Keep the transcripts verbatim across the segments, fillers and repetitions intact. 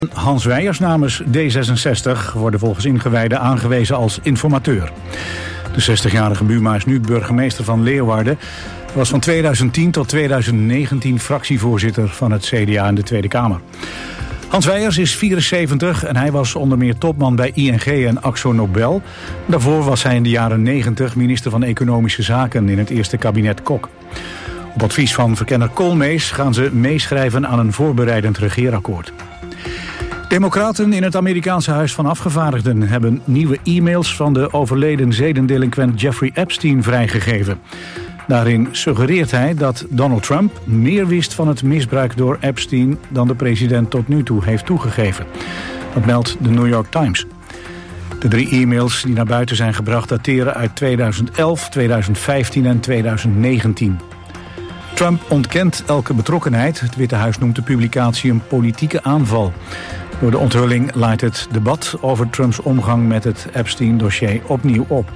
Hans Wijers namens D zesenzestig worden volgens ingewijden aangewezen als informateur. De zestigjarige Buma is nu burgemeester van Leeuwarden. Hij was van tweeduizend tien tot tweeduizend negentien fractievoorzitter van het C D A in de Tweede Kamer. Hans Wijers is vierenzeventig en hij was onder meer topman bij I N G en Akzo Nobel. Daarvoor was hij in de jaren negentig minister van Economische Zaken in het eerste kabinet Kok. Op advies van verkenner Koolmees gaan ze meeschrijven aan een voorbereidend regeerakkoord. Democraten in het Amerikaanse Huis van Afgevaardigden hebben nieuwe e-mails van de overleden zedendelinquent Jeffrey Epstein vrijgegeven. Daarin suggereert hij dat Donald Trump meer wist van het misbruik door Epstein dan de president tot nu toe heeft toegegeven. Dat meldt de New York Times. De drie e-mails die naar buiten zijn gebracht dateren uit tweeduizend elf, tweeduizend vijftien en tweeduizend negentien. Trump ontkent elke betrokkenheid. Het Witte Huis noemt de publicatie een politieke aanval. Door de onthulling leidt het debat over Trumps omgang met het Epstein-dossier opnieuw op.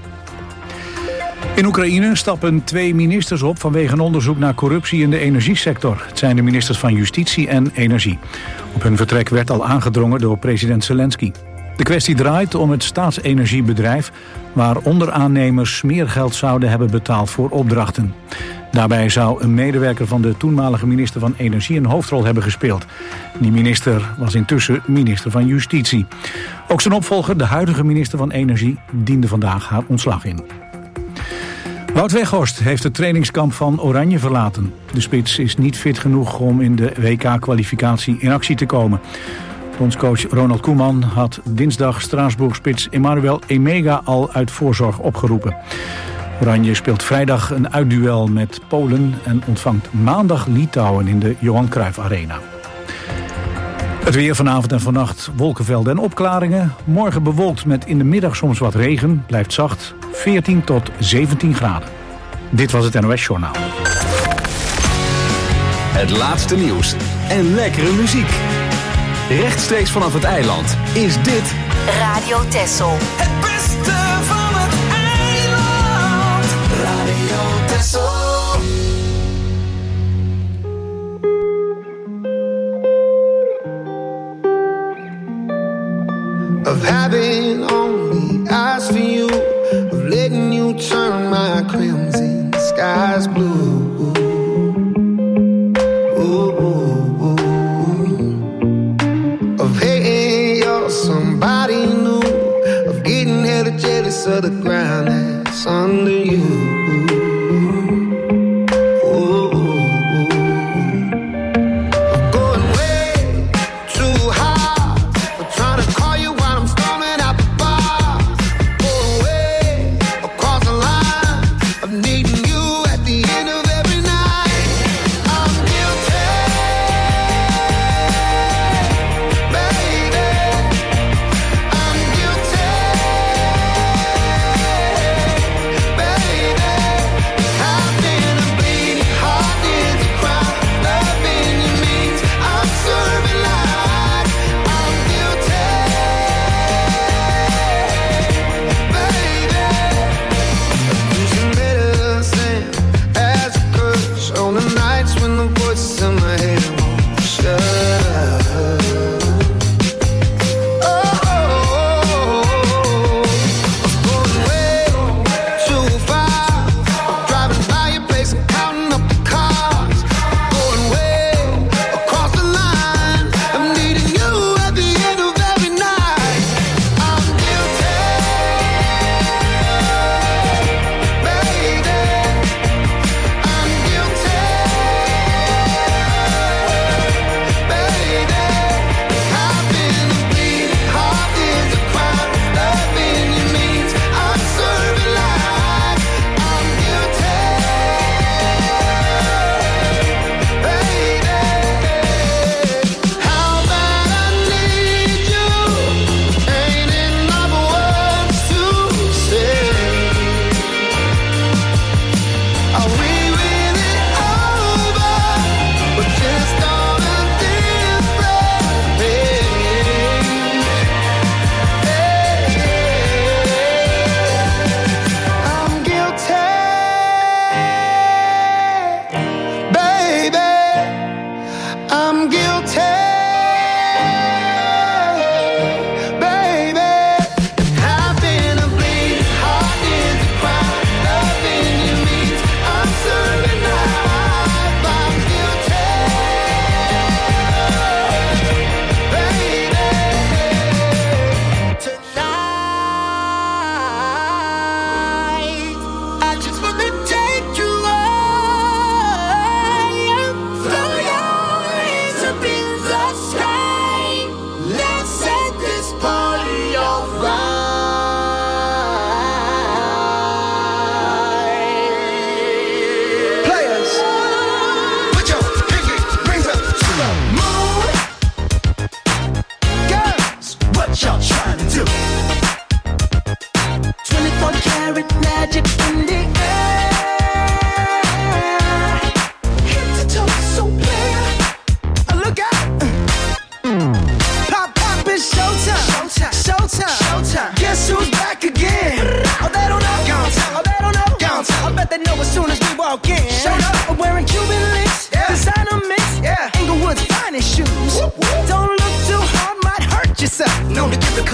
In Oekraïne stappen twee ministers op vanwege een onderzoek naar corruptie in de energiesector. Het zijn de ministers van Justitie en Energie. Op hun vertrek werd al aangedrongen door president Zelensky. De kwestie draait om het staatsenergiebedrijf, waar onderaannemers meer geld zouden hebben betaald voor opdrachten. Daarbij zou een medewerker van de toenmalige minister van Energie een hoofdrol hebben gespeeld. Die minister was intussen minister van Justitie. Ook zijn opvolger, de huidige minister van Energie, diende vandaag haar ontslag in. Wout Weghorst heeft het trainingskamp van Oranje verlaten. De spits is niet fit genoeg om in de W K-kwalificatie in actie te komen. Bondscoach Ronald Koeman had dinsdag Straatsburg-spits Emmanuel Emega al uit voorzorg opgeroepen. Oranje speelt vrijdag een uitduel met Polen en ontvangt maandag Litouwen in de Johan Cruijff Arena. Het weer vanavond en vannacht wolkenvelden en opklaringen. Morgen bewolkt met in de middag soms wat regen. Blijft zacht, veertien tot zeventien graden. Dit was het N O S Journaal. Het laatste nieuws en lekkere muziek. Rechtstreeks vanaf het eiland is dit Radio Texel. Het beste van het eiland. Radio Texel. Of having only eyes for you, of letting you turn my crimson skies blue. Ooh, ooh, ooh. Of hating you're somebody new, of getting hella jealous of the ground that's under you. Baby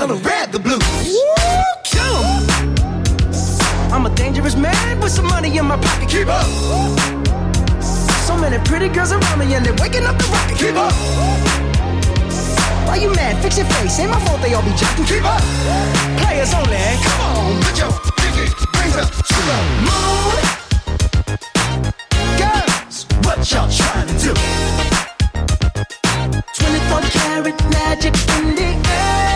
color red, the blues. Woo, kill 'em. I'm a dangerous man with some money in my pocket. Keep up. So many pretty girls around me and they're waking up the rocket. Keep up. Why you mad? Fix your face. Ain't my fault they all be jacking. Keep up. Players only. Come on, put your pinky rings up to the moon. Girls, What y'all trying to do? twenty-four karat magic in the air.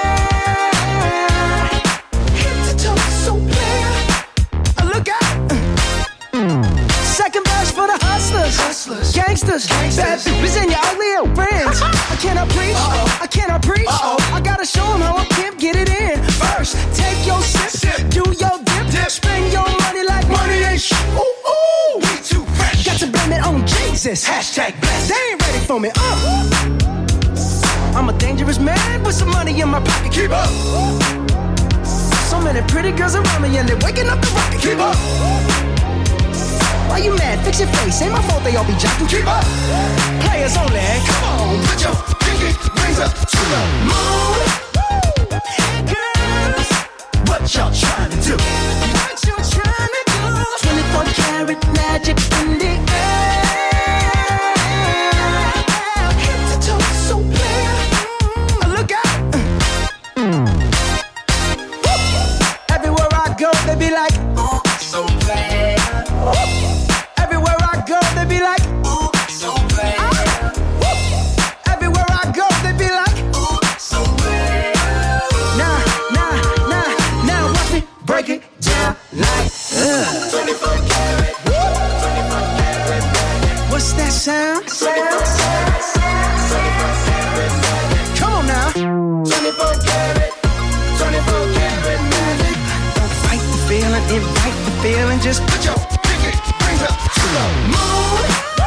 Head to toe, so clear. Uh, Look out. Second verse for the hustlers, Hustlers. gangsters, Gangsters. bad bitches and your ugly old friends. I cannot preach, Uh-oh. I cannot preach. Uh-oh. I gotta show them how a pimp get it in. First, take your sip, Sip. do your dip, Dip. spend your money like Money ain't sh- ooh, ooh, we too fresh. Got to blame it on Jesus. Hashtag blessed. They ain't ready for me. Uh. I'm a dangerous man with some money in my pocket. Keep up, So many pretty girls around me and they're waking up the rocket. keep up, Why you mad? Fix your face. Ain't my fault they all be jacking. keep up. Players only. Come on, put your pinky rings up to the moon. Girls, What y'all trying to do? what you trying to do? twenty-four karat magic in the air. Head to toe, so clear. Look out. Everywhere I go, they be like, Oh, so bad. everywhere I go, they be like, Oh, so bad. everywhere I go, they be like, Oh, so bad. nah, nah, nah, now watch me break it down like, uh. twenty-four karat, twenty-four karat magic. What's that sound? Come on now. twenty-four karat, twenty-four karat magic. Don't fight the feeling, invite the feeling, just Put your pinky rings up to the moon.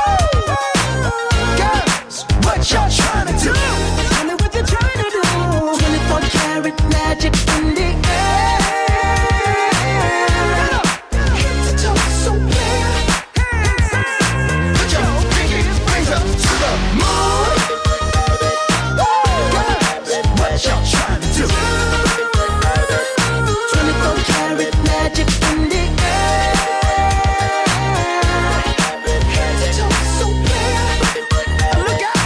girls, What y'all trying to do? tell me what you're trying to do. twenty-four karat magic in the air. Head to toe, so clear. Put your pinky rings up to the moon. Girls, What y'all trying to do? twenty-four karat magic in the air. Head to toe, so clear. Look out.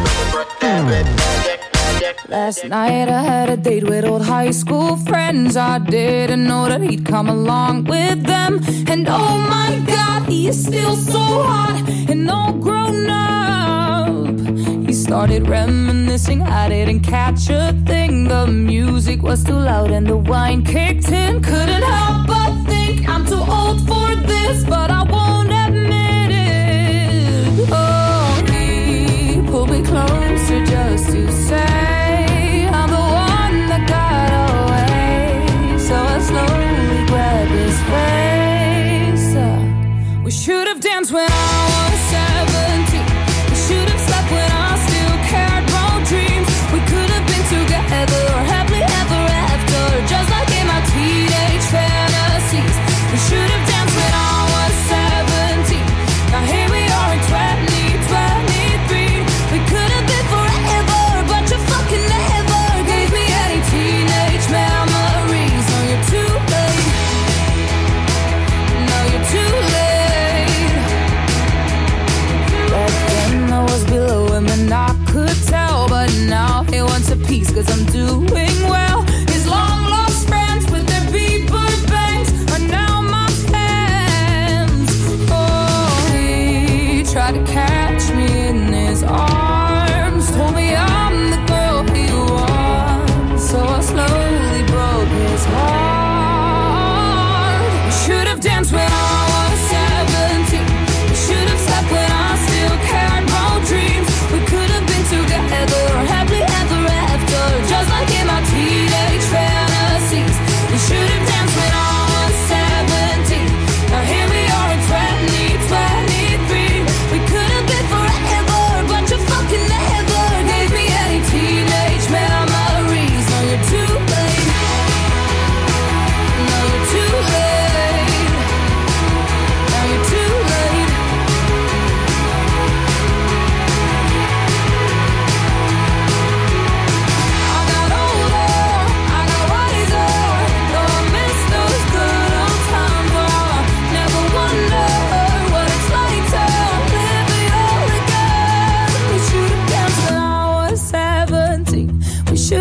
Last night I had a date with old high school friends. I didn't know that he'd come along with them. And oh my God, he is still so hot and all grown up. He started reminiscing, I didn't catch a thing. The music was too loud and the wine kicked in. Couldn't help but think I'm too old for this, but I won't admit it. Oh, he pulled me closer just to say I'm the one that got away. So I slowly grabbed his face. Uh, we should have danced when I was seventeen. We should have slept when I still cared about dreams. We could have been together or happily ever after, just like in my teenage fantasies. We should have danced when I was seventeen. Now here we are in twenty twenty-three. We could have been forever, but you fucking never gave me any teenage memories. No, you're too late. No, you're too late. Back then I was below him and I could tell, but now he wants a piece 'cause I'm doing well. His long lost friends with their beeper bangs are now my fans. Oh, he tried to catch me in his arms, told me I'm the girl he wants, so I slowly broke his heart. We should have danced when I was seventeen. We should have slept when I still cared about dreams. We could have been together or happily ever after, just like in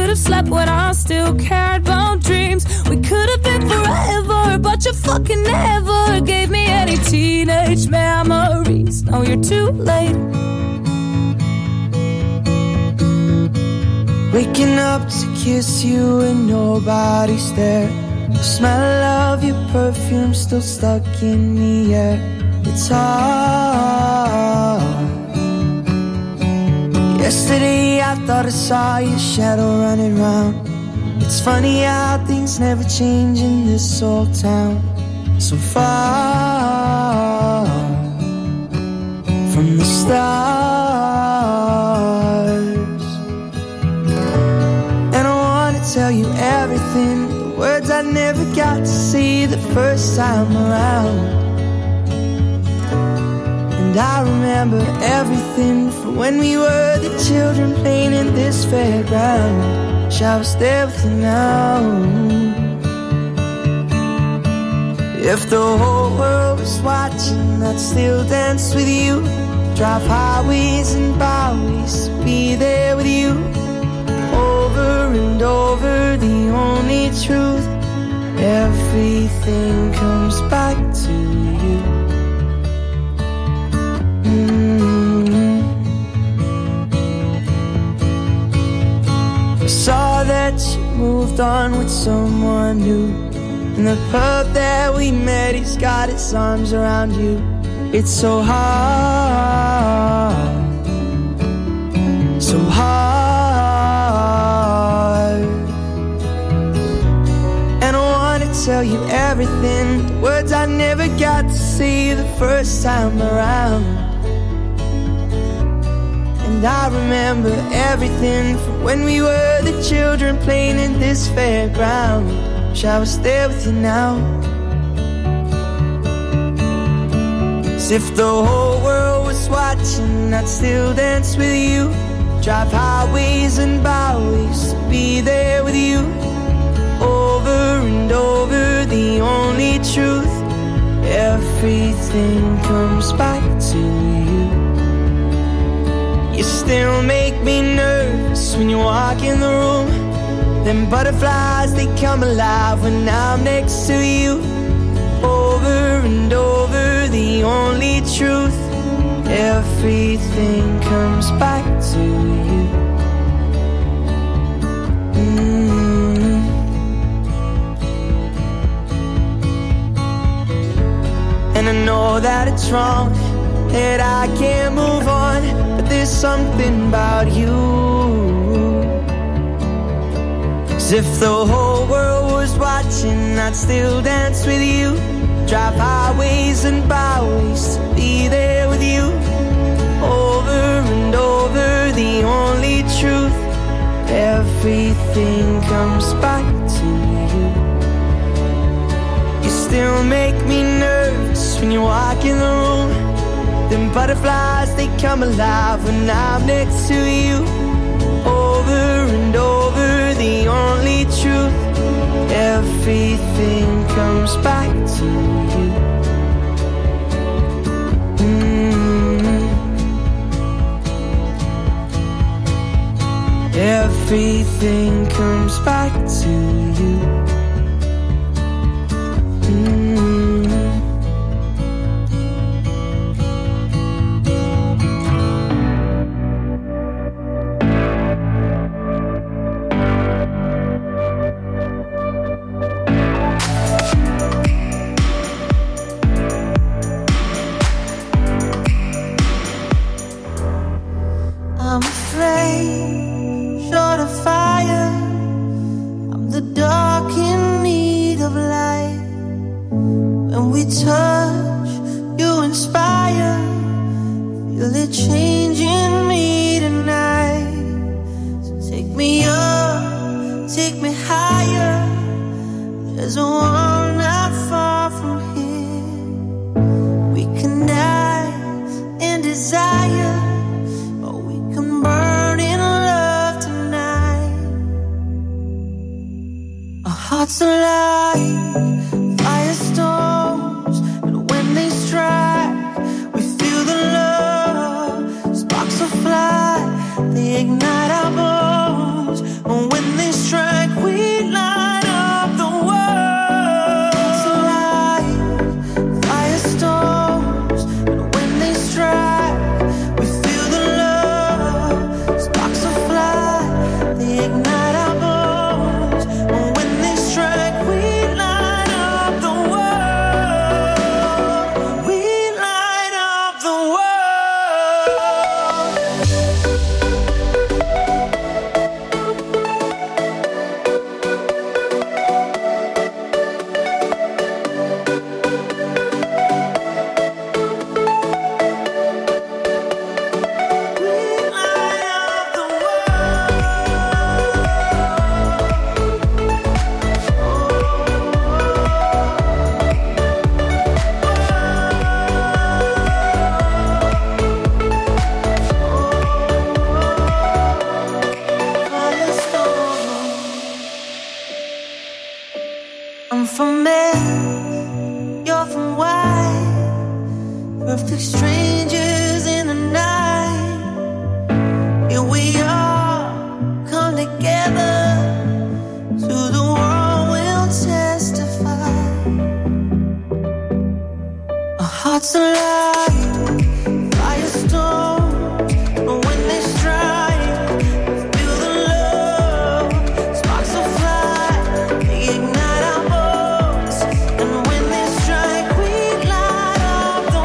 could have slept when I still cared about dreams. We could have been forever, but you fucking never gave me any teenage memories. Now you're too late. Waking up to kiss you and nobody's there. The smell of your perfume still stuck in the air. It's hard. Yesterday I thought I saw your shadow running round. It's funny how things never change in this old town. So far from the stars. And I wanna tell you everything, the words I never got to see the first time around. And I remember everything from when we were the children playing in this fairground. Wish I was there with you now. If the whole world was watching, I'd still dance with you. Drive highways and byways, be there with you. Over and over, the only truth. Everything comes back to you. Mm-hmm. I saw that you moved on with someone new. In the pub that we met, he's got his arms around you. It's so hard, so hard. And I wanna tell you everything, the words I never got to see the first time around. And I remember everything from when we were the children playing in this fairground. Wish I was there with you now. As if the whole world was watching, I'd still dance with you. Drive highways and byways, be there with you. Over and over, the only truth. Everything comes back to you. You still make me nervous when you walk in the room. Them butterflies, they come alive when I'm next to you. Over and over, the only truth. Everything comes back to you. Mm-hmm. And I know that it's wrong, that I can't move on, but there's something about you. As if the whole world was watching, I'd still dance with you. Drive highways and byways to be there with you. Over and over, the only truth. Everything comes back to you. You still make me nervous when you walk in the room. Them butterflies, they come alive when I'm next to you. Over and over, the only truth. Everything comes back to you. Mm-hmm. Everything comes back to you. Ignite our bones when they I'm from Mars, you're from Hawaii. Perfect strangers in the night. Here we are, come together. To the world we'll testify. Our hearts alive, firestorm. But when they strike, feel the love. Sparks will fly, they ignite our bones. And when they strike, we light up the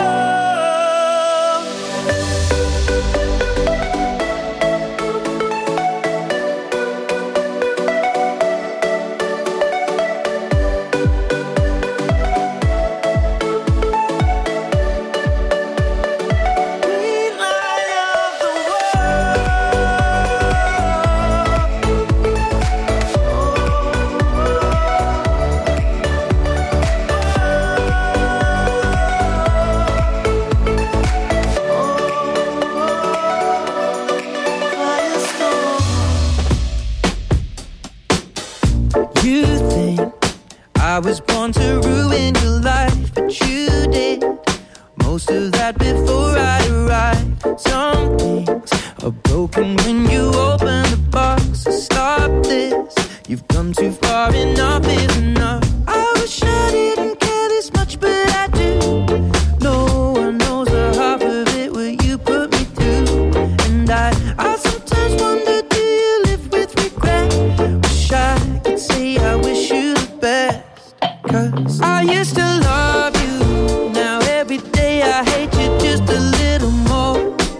I was born to ruin your life, but you did most of that before I arrived. Some things are broken when you open the box. So stop this, you've come too far, enough is enough. I wish I didn't care this much, but I do. No one knows the half of it, what you put me through. And I, I sometimes wonder, do you live with regret? Wish I could say I wish you the best. Cause I used to love you, now every day I hate you just a little more.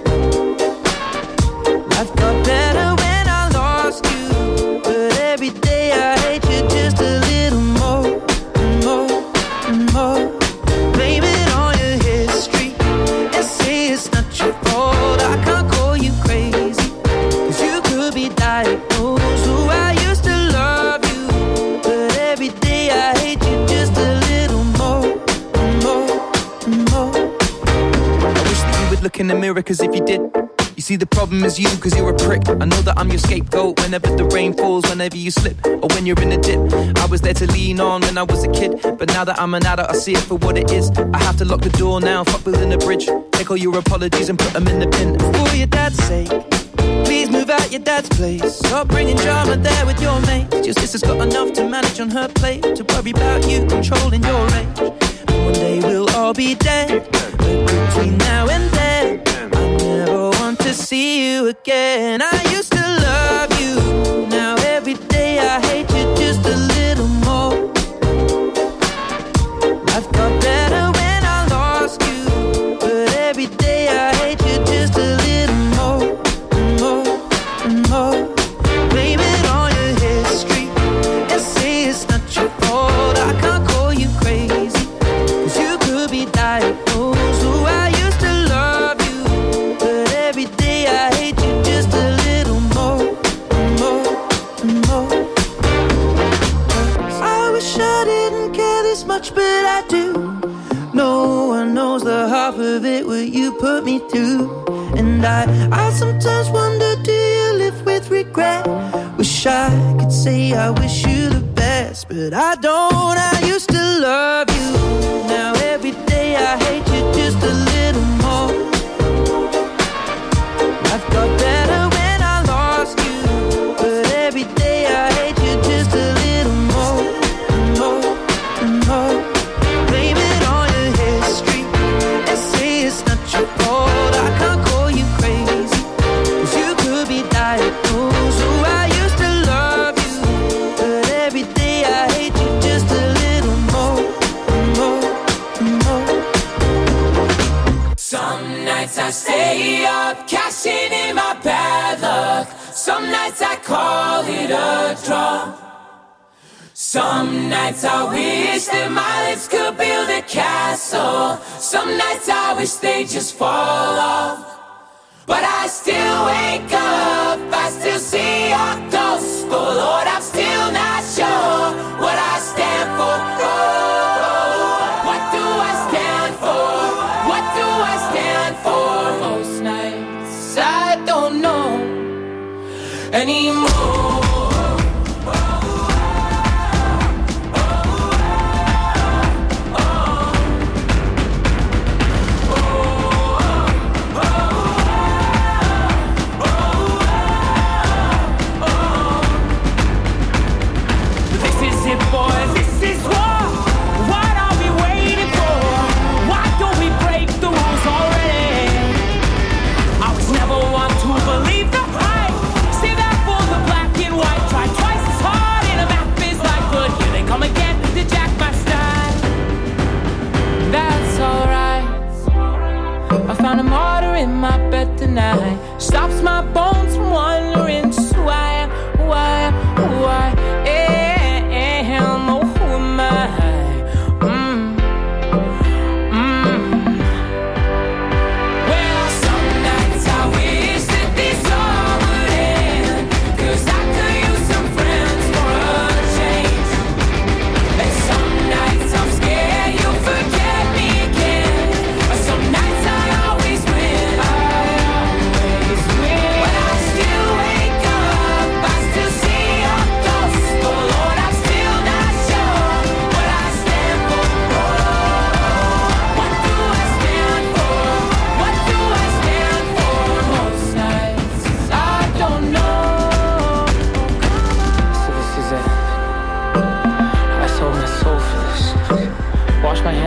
Life got better when I lost you, but every day I hate you just a little more, more, more. Blame it on your history and say it's not your fault. I can't call you crazy, cause you could be diagnosed. Who I used to love you, but every day I hate you just a little more, more, more. I wish that you would look in the mirror, cause if you did, you see the problem is you, cause you're a prick. I know that I'm your scapegoat whenever the rain falls, whenever you slip, or when you're in a dip. I was there to lean on when I was a kid, but now that I'm an adult I see it for what it is. I have to lock the door now, fuck building a bridge. Take all your apologies and put them in the bin. For your dad's sake, please move out your dad's place. Stop bringing drama there with your mates. Your sister's got enough to manage on her plate, to worry about you controlling your age. And one day we'll all be dead, but between now and then I never want to see you again. I used to love you, now every day I hate you just a little more. Life got better when I lost you, but every day I hate you just a little more, more, more. Blame it on your history and say it's not your fault. I can't call you crazy, cause you could be diagnosed. Who I used to love you, but every day I hate you just a little more, more, more. I wish I didn't care this much, but I do. No one knows the half of it, what you put me through. And I, I sometimes wonder, do you live with regret? Wish I could say I wish you the best, but I don't. I used to love you, now every day I hate you just a little more. Life got better when I lost you, but every day I hate you just a little more, more, more. Blame it on your history and say it's not your fault. I can't call you crazy, cause you could be diagnosed. Who I used to love you, but every day I hate you just a little more, more, more. Some nights I stay up, cashing in my bad luck. Some nights I call it a draw. Some nights I wish that my lips could build a castle. Some nights I wish they just fall off. But I still wake up, I still see your ghost. Oh Lord, I'm still not sure what I stand for. Oh, what do I stand for? What do I stand for? Most nights I don't know anymore. Oh, oh, oh, oh.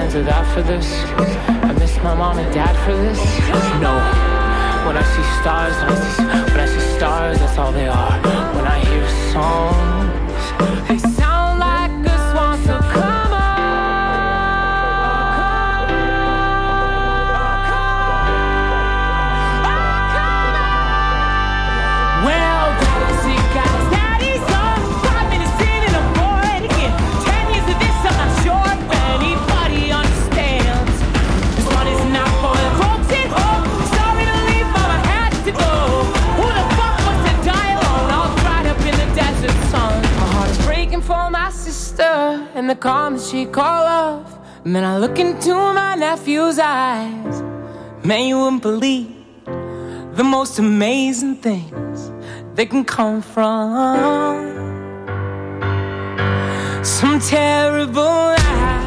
friends or that for this. I miss my mom and dad for this. No. When I see stars, when I see, when I see stars, that's all they are. When I hear songs, they sound like a swan, so come on. Well, daddy's sick, guys, daddy's on. Five minutes in and I'm bored again. Ten years of this, I'm not sure if anybody understands. This one is not for the folks at home. Sorry to leave, but I had to go. Who the fuck wants to die alone? All dried up in the desert sun. My heart is breaking for my sister and the calm that she called love. And then I look into my nephew's eyes. Man, you wouldn't believe the most amazing things they can come from some terrible lie.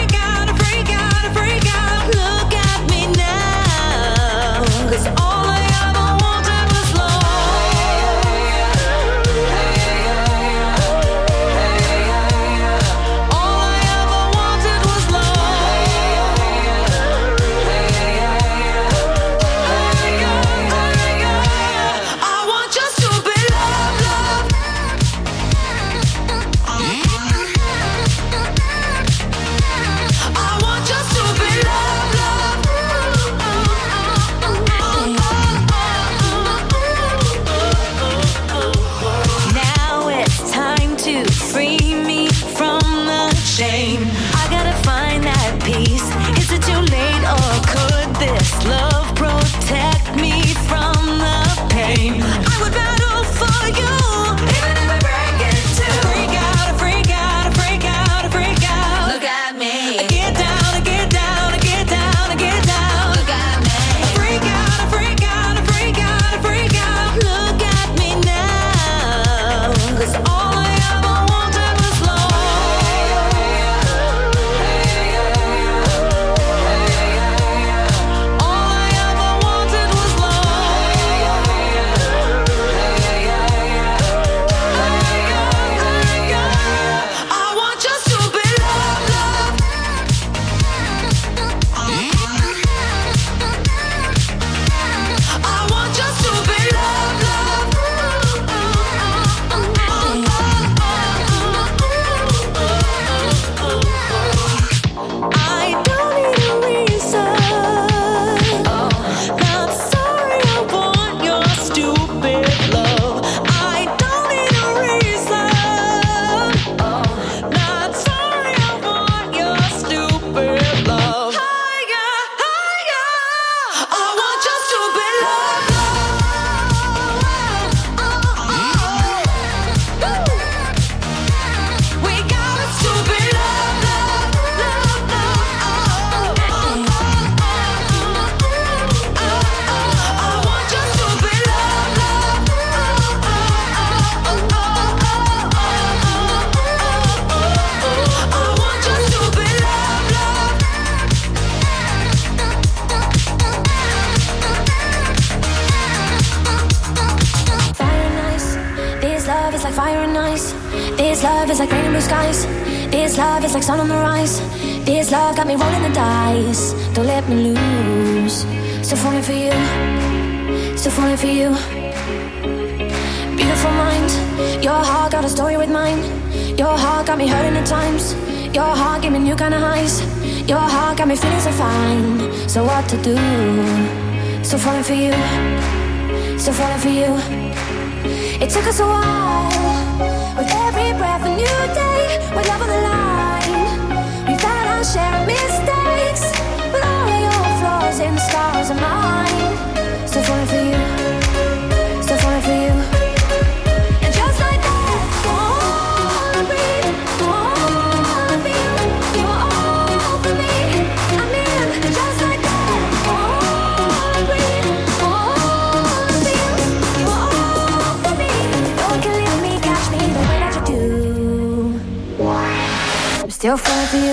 All I fire and ice. This love is like rain and blue skies. This love is like sun on the rise. This love got me rolling the dice. Don't let me lose. Still falling for you. Still falling for you. Beautiful mind. Your heart got a story with mine. Your heart got me hurting at times. Your heart gave me new kind of highs. Your heart got me feeling so fine. So what to do? Still falling for you. Still falling for you. It took us a while. With every breath a new day. With love on the line. We've had our share of mistakes. But all your flaws and scars are mine. Still falling for you. Still falling for you. And just like that, oh, I breathe, oh, I feel. You are all for me. I'm in. And just like that, oh, I breathe, oh, I feel. You are all for me. No one can leave me, catch me the way that you do. I'm still falling for you.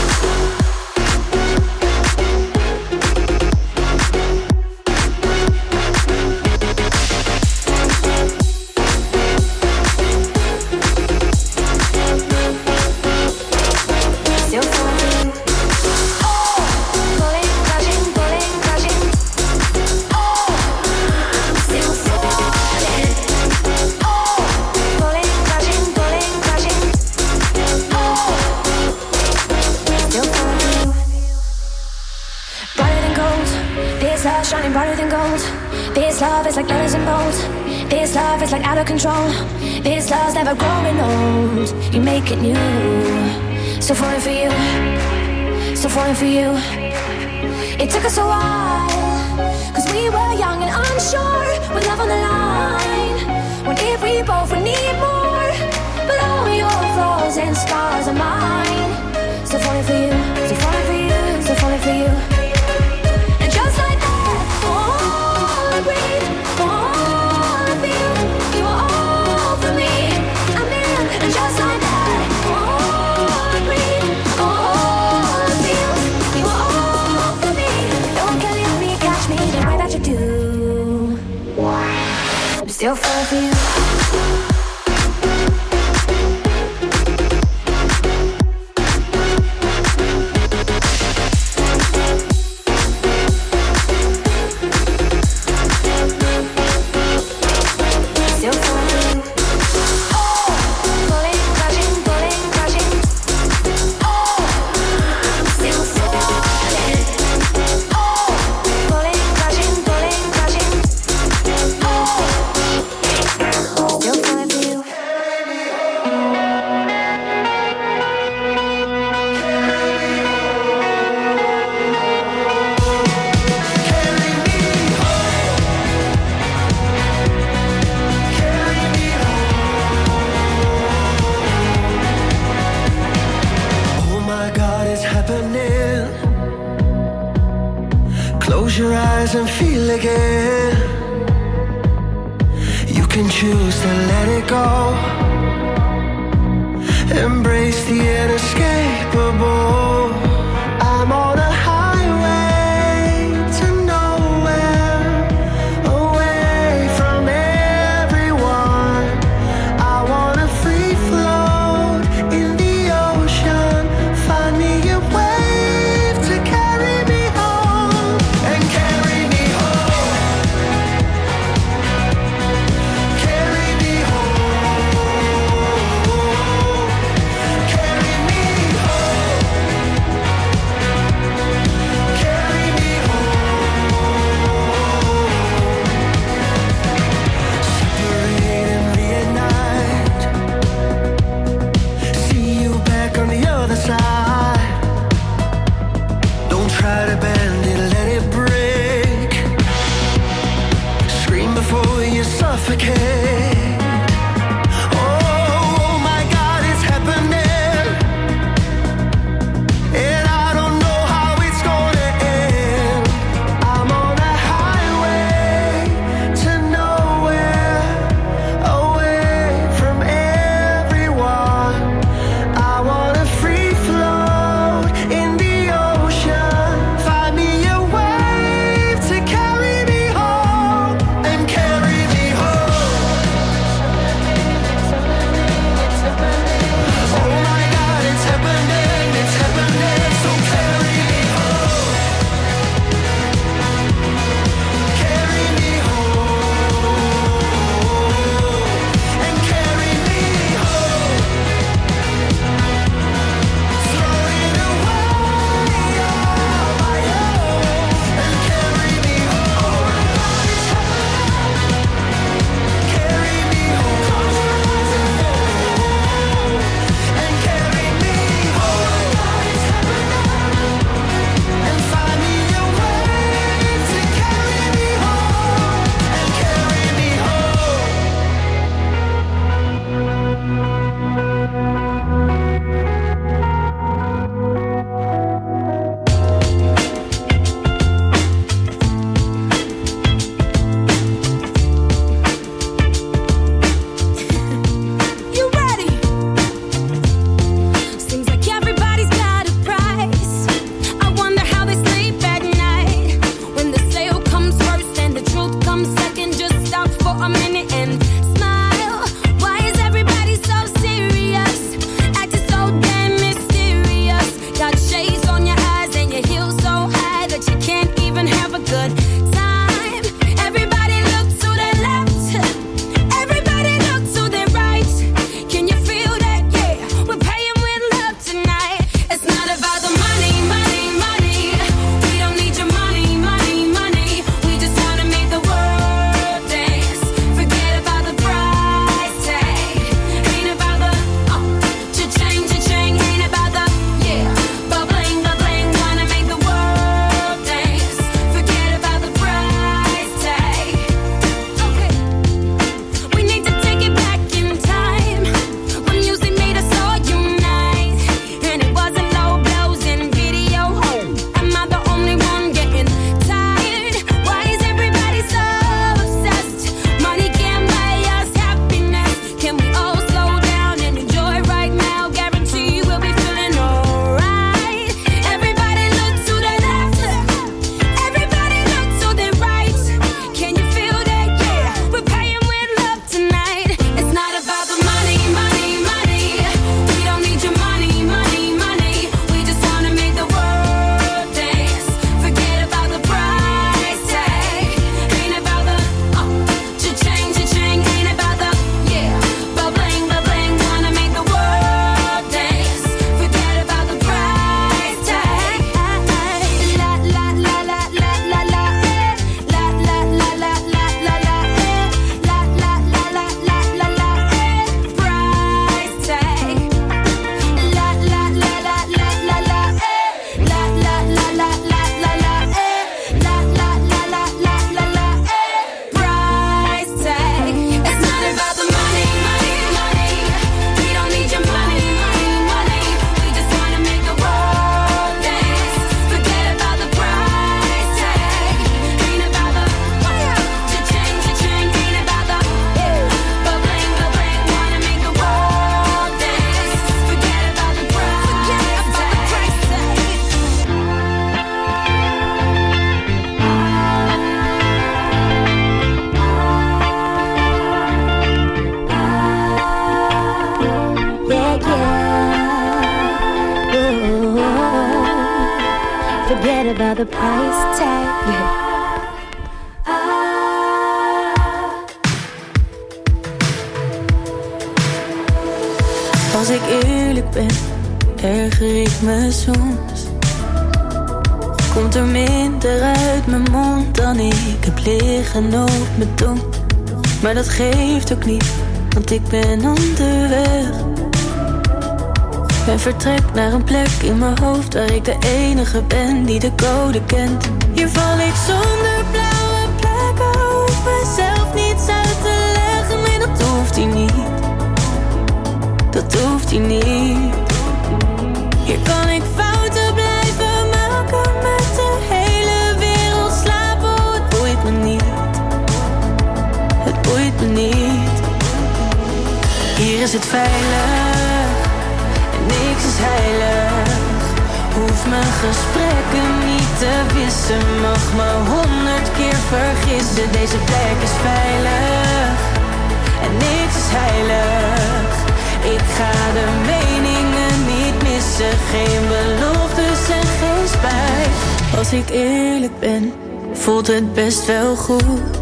Shining brighter than gold. This love is like letters in bold. This love is like out of control. This love's never growing old. You make it new. Still falling for you. Still falling for you. It took us a while, cause we were young and unsure. With love on the line. What if we both would need more? But all your flaws and scars are mine. Still falling for you. Still falling for you. Still falling for you. And just like I breathe, oh, I feel. You are all for me. I'm in, and just like that, oh, I breathe, oh, I feel. You are all for me. No one can leave me, catch me the way that you do. I'm still falling for you. Close your eyes and feel again. You can choose to let it go. Embrace the inescapable. I'm on a highway to nowhere, away from everyone. I wanna free float in the ocean. Find me a wave to carry me home and carry me home. Carry me home. Carry me home. forget about the price tag. Als ik eerlijk ben, erger ik me soms. Komt er minder uit mijn mond dan ik heb liggen op mijn tong. Maar dat geeft ook niet, want ik ben onderweg. En vertrek naar een plek in mijn hoofd waar ik de enige ben die de code kent. Hier val ik zonder blauwe plekken, hoef mezelf niets uit te leggen. Nee, dat hoeft hij niet, dat hoeft hij niet. Hier kan ik fouten blijven maken, met de hele wereld slapen. Oh, het boeit me niet, het boeit me niet. Hier is het veilig en niks is heilig. Hoef mijn gesprekken niet te wissen, mag me honderd keer vergissen. Deze plek is veilig en niks is heilig. Ik ga de meningen niet missen, geen beloftes en geen spijt. Als ik eerlijk ben, voelt het best wel goed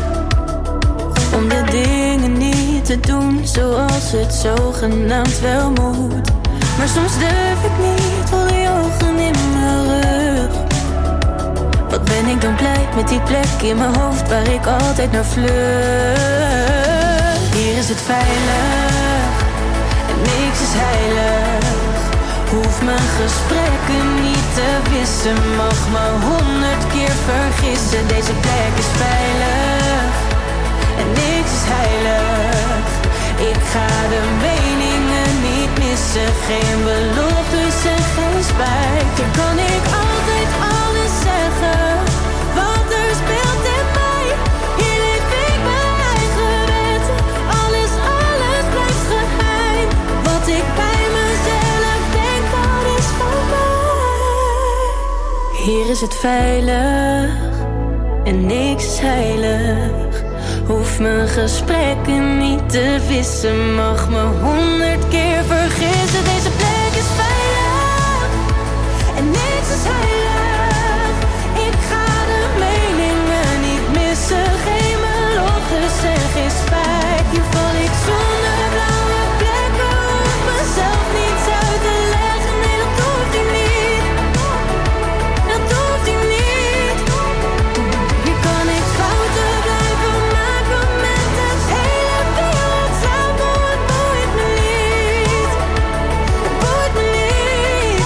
om de dingen niet te doen zoals het zogenaamd wel moet. Maar soms durf ik niet, voel die ogen in mijn rug. Wat ben ik dan blij met die plek in mijn hoofd waar ik altijd naar vlucht. Hier is het veilig en niks is heilig. Hoef mijn gesprekken niet te wissen, mag me honderd keer vergissen. Deze plek is veilig en niks is heilig. Ik ga de meningen niet missen, geen beloftes en geen spijt. Hier kan ik altijd alles zeggen, wat er speelt in mij. Hier leef ik mijn eigen wetten, alles, alles blijft geheim. Wat ik bij mezelf denk, dat is van mij. Hier is het veilig en niks is heilig. Hoef mijn gesprekken niet te wissen, mag me honderd keer vergissen. Deze plek is veilig en niks is heilig. Ik ga de meningen niet missen, geen beloftes en geen spijt. Hier val ik zonder blauwe plekken, hoef mezelf niets uit te leggen. Nee, dat hoeft hij niet, dat hoeft hij niet. Hier kan ik fouten blijven maken, met het hele wereld samen. Het boeit me niet, het boeit me niet.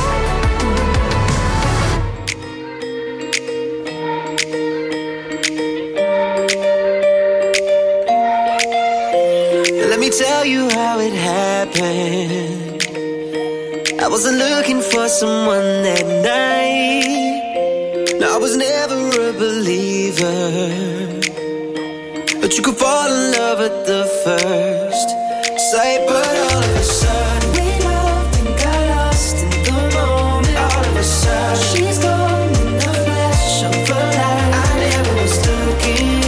Let me tell you how it happened. I wasn't looking for someone that night. No, I was never a believer, but you could fall in love at the first sight. But all of a sudden we loved and got lost in the moment. All of a sudden she's gone in the flash of a light. I never was looking.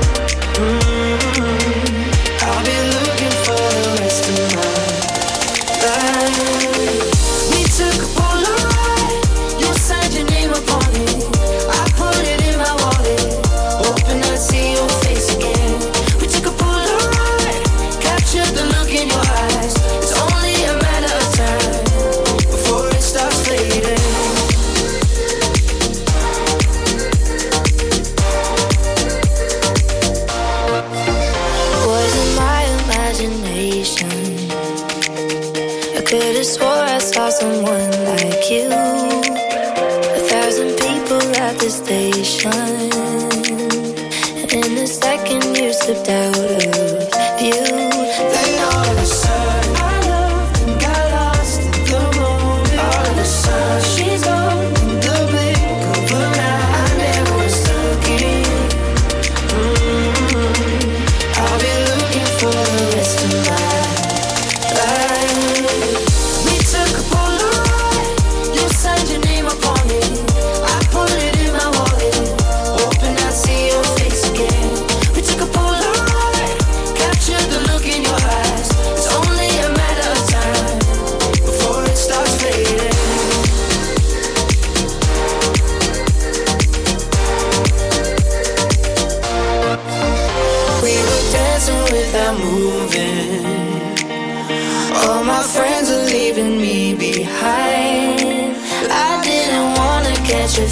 Mm-hmm. I'll be looking for the rest of my life. We took a Polaroid, you signed your name upon it. I put it in my wallet, hoping I'd see your face again. We took a Polaroid, captured the look in your eyes. It's only a matter of time before it starts fading. Was it my imagination? I could have swore I saw someone like you. A thousand people at the station, and in a second you slipped out of view. Then all of a sudden I loved and got lost in the moment. All of a sudden she's gone in the blink of an eye. I never was looking. Mm-hmm. I'll be looking for the rest of my life. We took a Polaroid, you signed your name upon it. I put it in my wallet, hoping I'd see your face again. We took a Polaroid,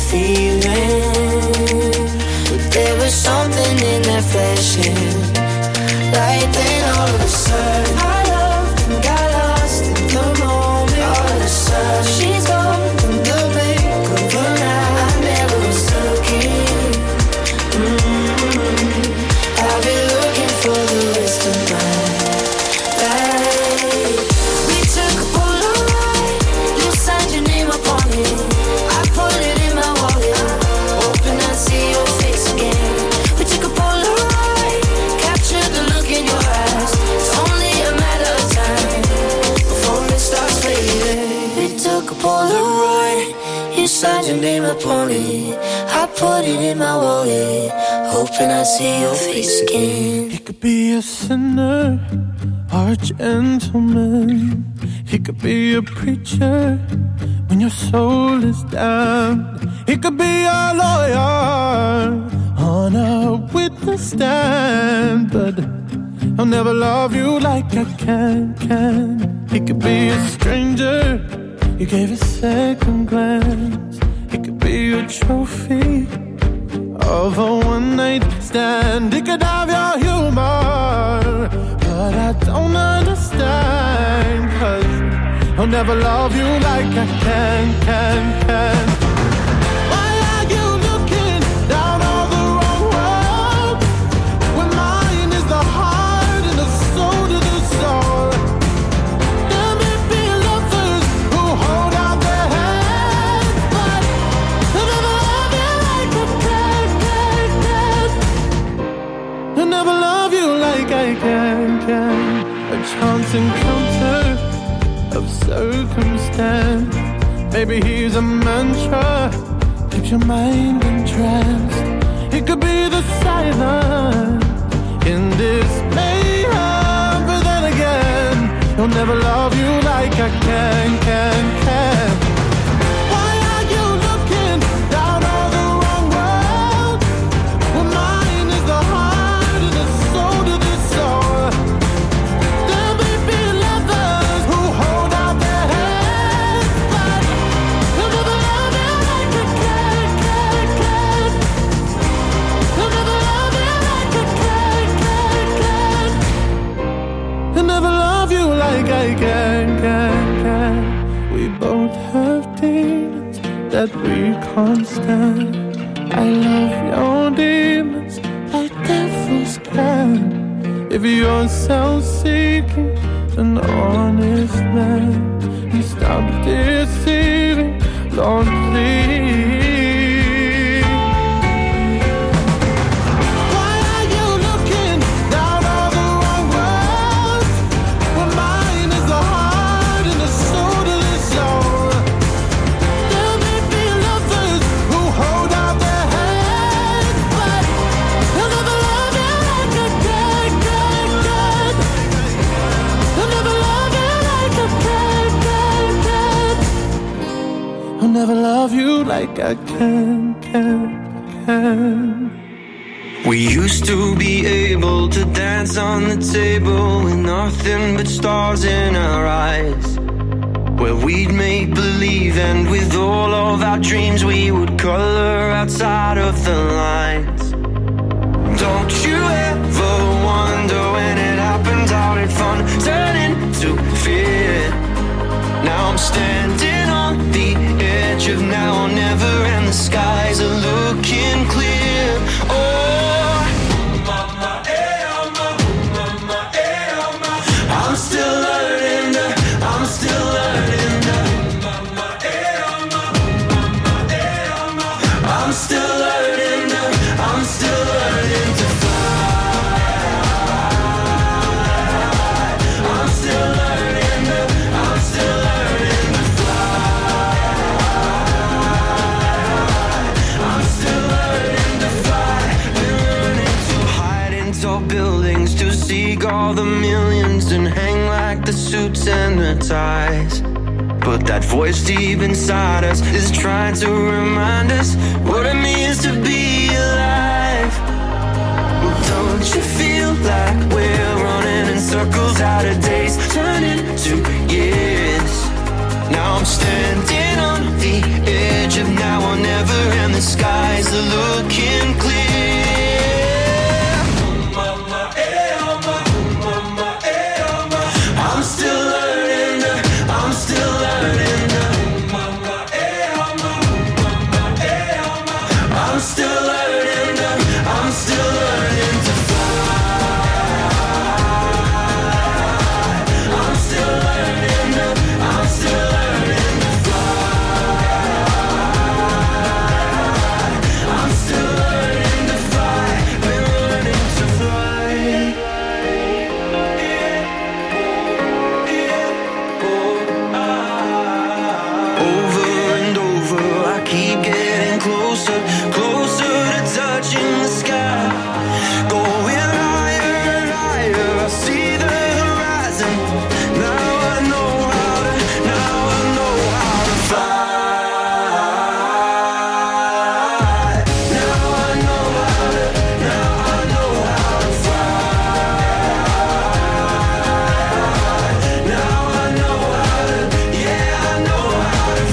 feeling, but there was something in that flashing light. Then all of a sudden I loved and got lost in the moment. All of a sudden she's gone from the blink of an eye. I never was looking. Mm-hmm. I've been looking for the rest of my life. We took a Polaroid, you signed your name upon it. I put it in my wallet, hoping I'd see your face again. We took a Polaroid, captured the look in your eyes. It's only a matter of time before it starts fading. We took a Polaroid, you signed your name upon it. I put it in my wallet, hoping I'd see your face again. He could be a sinner or a gentleman. He could be a preacher when your soul is down. He could be a lawyer on a witness stand, but I'll never love you like I can, can. He could be a stranger you gave a second glance. He could be a trophy of a one-night stand. He could have your humor, but I don't understand, 'cause I'll never love you like I can, can, can. Why are you looking down all the wrong road, when mine is the heart and the soul to the soul? There may be lovers who hold out their hands, but I'll never love you like I can, can, can. I'll never love you like I can, can. A chance encounter of circumstance. Maybe he's a mantra, keeps your mind entranced. It could be the silence in this mayhem, but then again, he'll never love you like I can, can, can. Why are you looking down all the wrong road, when mine is the heart and the soul to the soul? There may be lovers who hold out their hands, but he'll never love you like I can, can, can. He'll never love you like I can, can, can. He'll never love you like I can, can, can. We both have demons that we can't stand. I love your demons like devils can. If you're self-seeking, an honest man, and stop deceiving, Lord, please. Why are you looking down all the wrong roads, when mine is the heart and the soul to the soul? There may be lovers who hold out their hands, but they'll never love you like I can, can, can. They'll never love you like I can, can, can. I'll never love you like I can, can, can. We used to be able to dance on the table with nothing but stars in our eyes, where we'd make believe, and with all of our dreams we would color outside of the lines. Don't you ever wonder when it happens, how did fun turn into fear? Now I'm standing on the edge of now or never, and the skies are looking clear. Oh, I'm still learning, I'm still learning, I'm still learning, I'm still learning to fly. I'm still learning, I'm still learning to fly. I'm still learning to fly. Been learning to hide in tall buildings, to seek all the millions and hang like the suits and the ties. But that voice deep inside us is trying to remind us what it means to be alive. Don't you feel like we're running in circles, out of days turning to years? Now I'm standing on the edge of now or never. forever and the skies are looking clear. I'm still learning, I'm still learning. I'm still learning, I'm still learning to fly. I'm still learning, I'm still learning to fly. I'm still learning to fly, we're learning to fly. Over and over I keep getting closer, closer to touching the sky. Going higher and higher, I see the horizon. Now I know how to, now I know how to fly. Now I know how to, now I know how to fly. Now I know how to, yeah, I know how to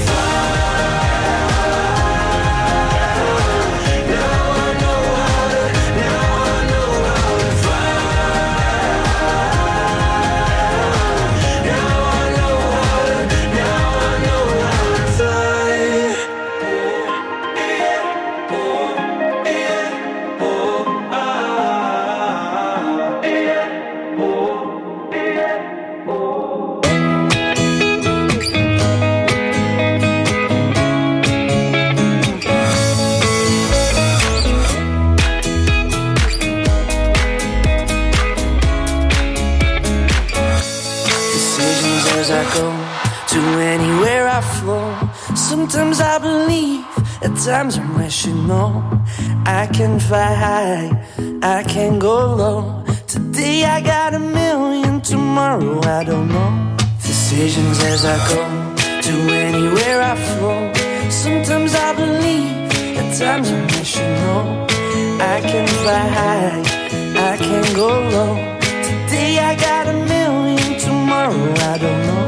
decisions as I go to anywhere I flow. Sometimes I believe, at times I'm rational. I can fly high, I can go low. Today I got a million, tomorrow I don't know. Decisions as I go to anywhere I flow. Sometimes I believe, at times I'm rational. I can fly high, I can go low. Today I got a million, tomorrow I don't know.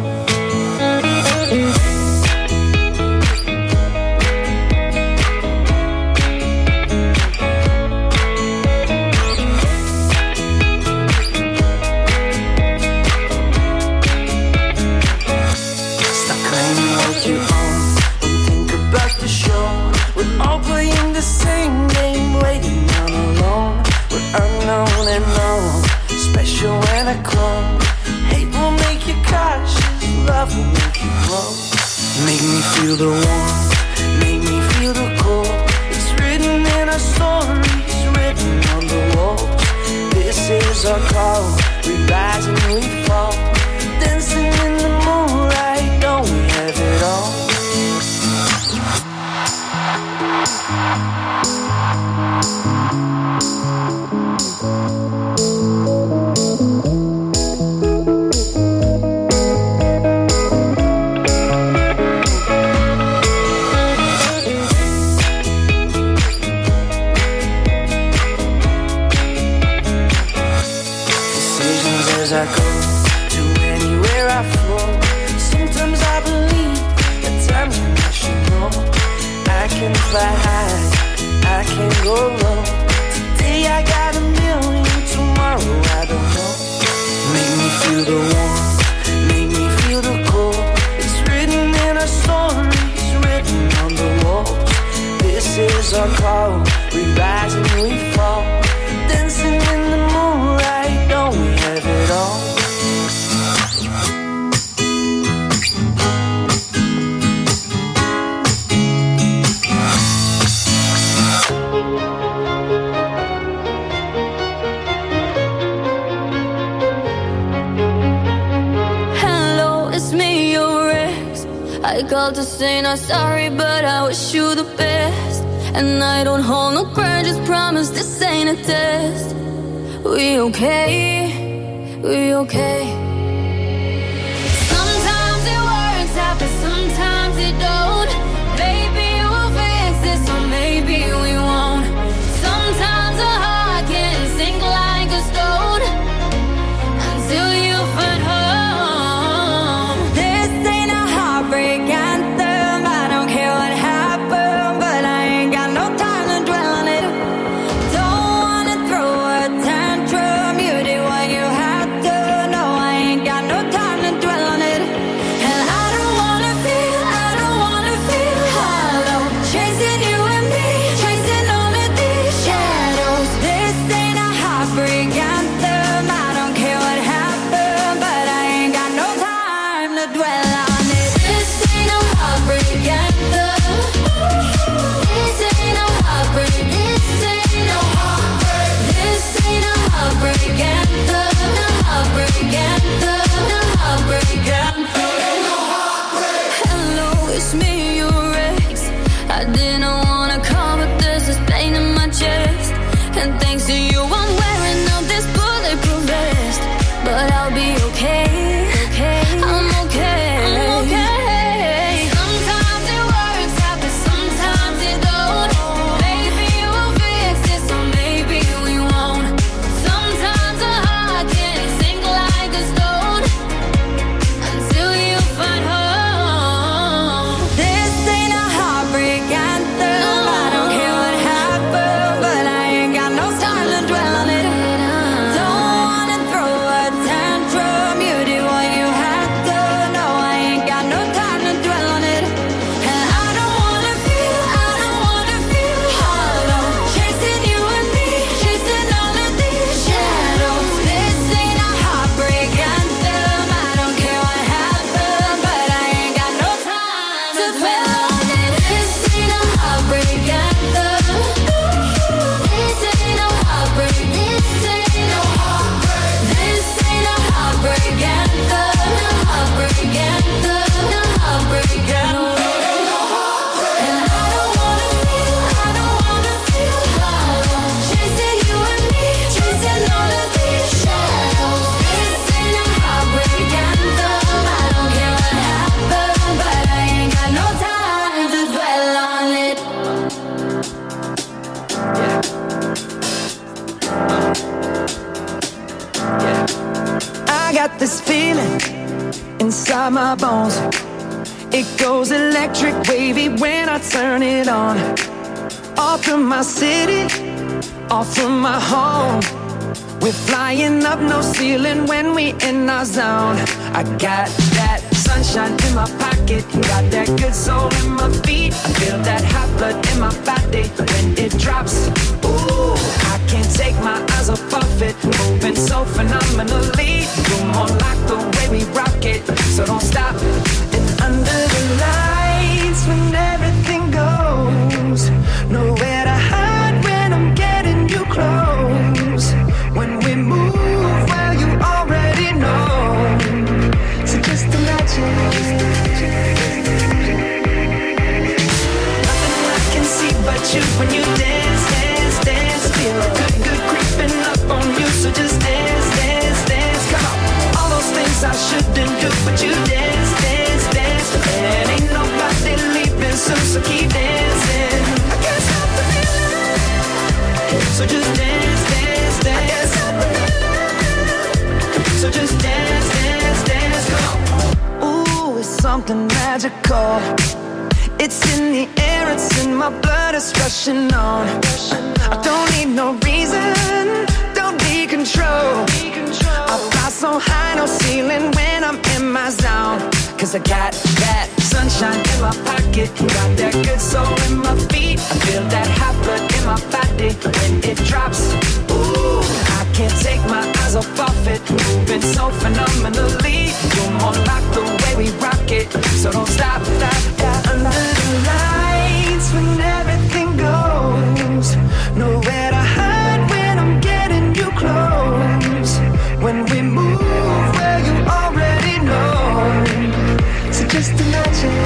Stop claiming what you own, don't think about the show. We're all playing the same game, waiting on alone. We're unknown and known, special and a clone. Hate will make you cautious, love will make you grow. Make me feel the warmth, make me feel the cold. It's written in our stories, written on the walls. This is our call, we rise and we fall. Dancing in the moonlight, don't we have it all? As I go to anywhere I flow. Sometimes I believe, at times I'm rational. I can fly high, I can go low. Today I got a million, tomorrow I don't know. Make me feel the warmth, make me feel the cold. It's written in our stories, written on the walls. This is our call, we rise and we fall. Dancing in the moonlight, don't we have it all? Hello, it's me, your ex. I called to say not sorry, but I wish you the best. And I don't hold no grudges, promise this ain't a test. We okay, we okay. Sometimes it works out, but sometimes it don't. Maybe we'll fix this, or maybe we won't. Sometimes a heart can sink like a stone until you find home. This ain't a heartbreak anthem. I don't care what happened, but I got this feeling inside my bones. It goes electric wavy when I turn it on. Off from my city, off from my home. We're flying up, no ceiling when we in our zone. I got that sunshine in my pocket, got that good soul in my feet. I feel that hot blood in my body when it drops. Ooh, I can't take my eyes off of it, moving so phenomenally. You're more like the way we rock it, so don't stop. And under the lights when everything goes, nowhere to hide when I'm getting you close. When we move, well, you already know. So just imagine. Nothing I can see but you when you dance, dance, dance. Feel good, good creeping up on you. So just dance, dance, dance. Come on. All those things I shouldn't do, but you dance, dance, dance. And ain't nobody leaving soon, so keep dancing. I can't stop the feeling. So just dance, dance, dance. So just dance, dance, dance, come on. Ooh, it's something magical. It's in the air, it's in my blood, it's rushing on. I don't need no reason, don't be control. I fly so high, no ceiling when I'm in my zone. Cause I got that sunshine in my pocket, got that good soul in my feet. I feel that hot blood in my body when it drops. Ooh, I can't take my eyes off of it, moving so phenomenally. You're more like the way we rock it, so don't stop, stop, stop. Under the lights when everything goes, nowhere to hide when I'm getting you close. When we move, well, you already know. So just imagine.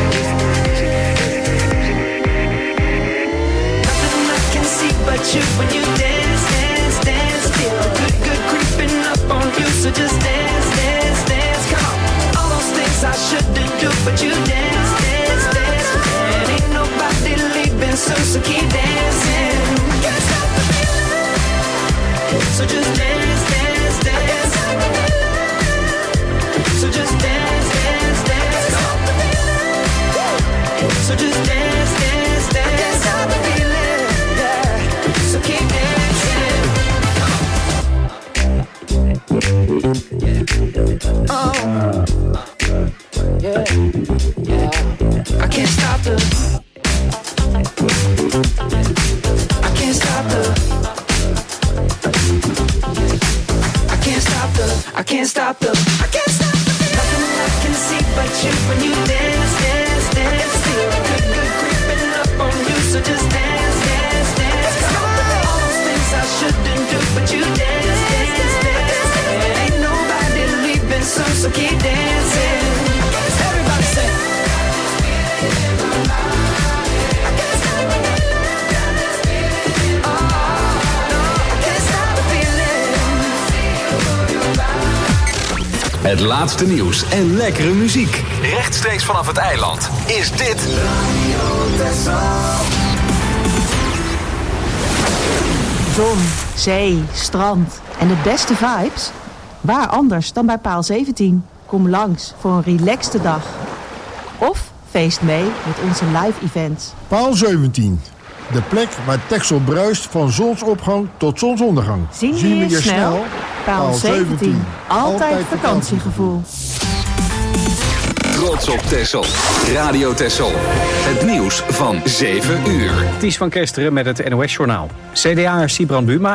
Nothing I can see but you when you dance, dance, dance. Feel good, good creeping up on you. So just dance, dance, dance. Come on. All those things I shouldn't do, but you dance, dance, dance. And ain't nobody leaving soon, so keep dancing. I can't stop the feeling. So just dance, dance, dance. So just dance, dance, dance. So just dance, dance, dance. I can't stop the feeling, yeah. So keep dancing. Oh, yeah, yeah. I can't stop the. I can't stop the. I can't stop the. I can't stop the. I can't stop the. Nothing I can see but you when you dance, dance, dance. Feel good, good creeping up on you. So just dance, dance, dance. Come on. All those things I shouldn't do, but you dance, dance, dance. And ain't nobody leaving soon, so keep dancing. Everybody say. I can't stop the feeling. Oh, no, I can't stop the feeling. Het laatste nieuws en lekkere muziek. Rechtstreeks vanaf het eiland is dit Zon, zee, strand en de beste vibes? Waar anders dan bij Paal zeventien? Kom langs voor een relaxte dag. Of feest mee met onze live events. Paal zeventien. De plek waar Texel bruist van zonsopgang tot zonsondergang. Zien we je snel? snel? Paal zeventien. Altijd vakantiegevoel. Trots op Texel. Radio Texel. Het nieuws van zeven uur. Ties van Kesteren met het N O S-journaal. C D A'er Sibrand Buma